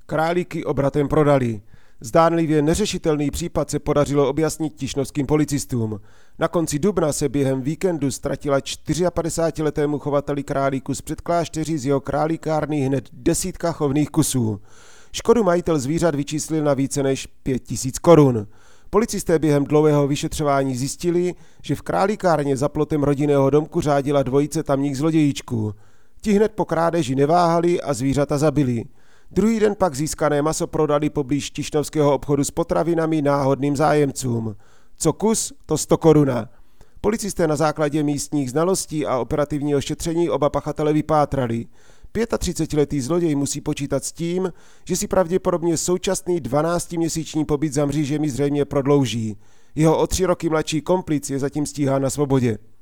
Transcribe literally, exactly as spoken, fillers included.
Králíky obratem prodali. Zdánlivě neřešitelný případ se podařilo objasnit tišnovským policistům. Na konci dubna se během víkendu ztratila čtyřiapadesátiletému chovateli králíku z předklášteří z jeho králíkárny hned desítka chovných kusů. Škodu majitel zvířat vyčíslil na více než pět tisíc korun. Policisté během dlouhého vyšetřování zjistili, že v králíkárně za plotem rodinného domku řádila dvojice tamních zlodějíčků. Ti hned po krádeži neváhali a zvířata zabili. Druhý den pak získané maso prodali poblíž tišnovského obchodu s potravinami náhodným zájemcům. Co kus, to sto koruna. Policisté na základě místních znalostí a operativního šetření oba pachatele vypátrali. třicetiletý zloděj musí počítat s tím, že si pravděpodobně současný dvanáctiměsíční pobyt za mřížemi zřejmě prodlouží. Jeho o tři roky mladší komplic je zatím stíhán na svobodě.